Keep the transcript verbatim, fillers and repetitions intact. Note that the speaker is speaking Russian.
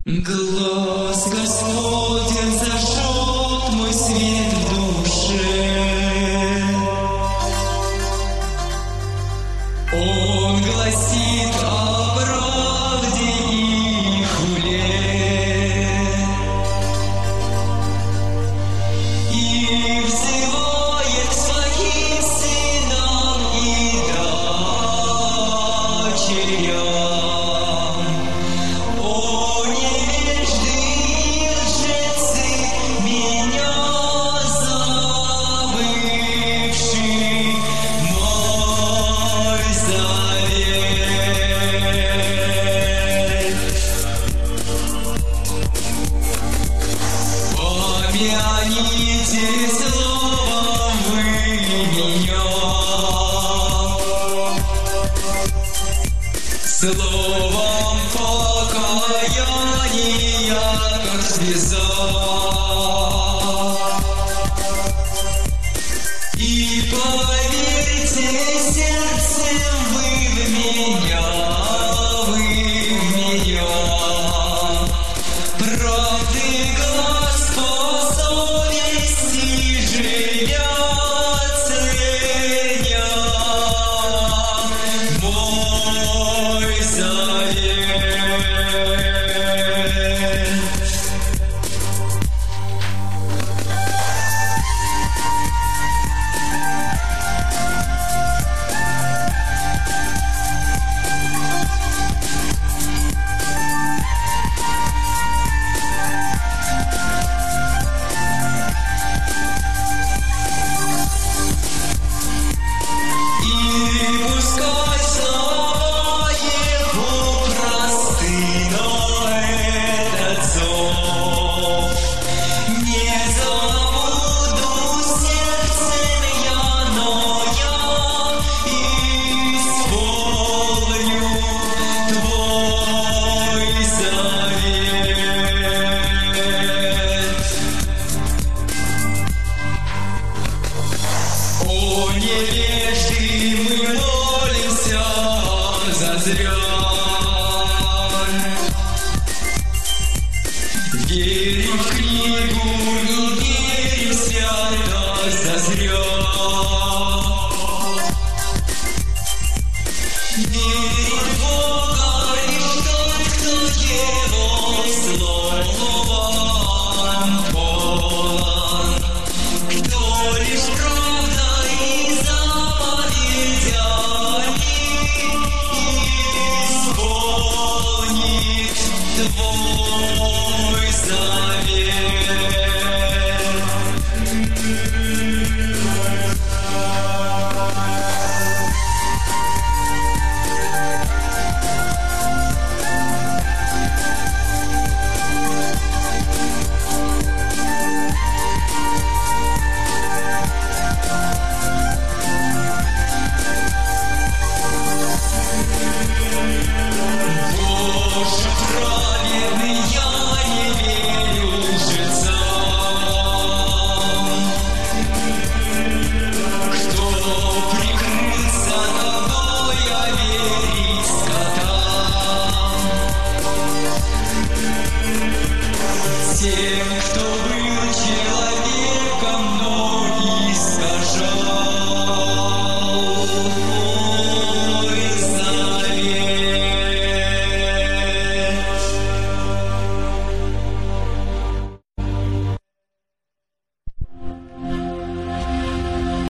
Глаз Господень зажжет мой свет в душе. Он гласит о правде и хуле и взывает к своим сынам и дочерям. Помяните словом вы меня, словом покаяния, как слеза, и поверьте сердцем вы в меня, вы в меня, правды глаз по совести живят, ценя мой завет. Невежды мы молимся зазря, верим в книгу, не верим свято зазря, верим в Бога лишь тот, кто Его словом полон, кто лишь твой тем, кто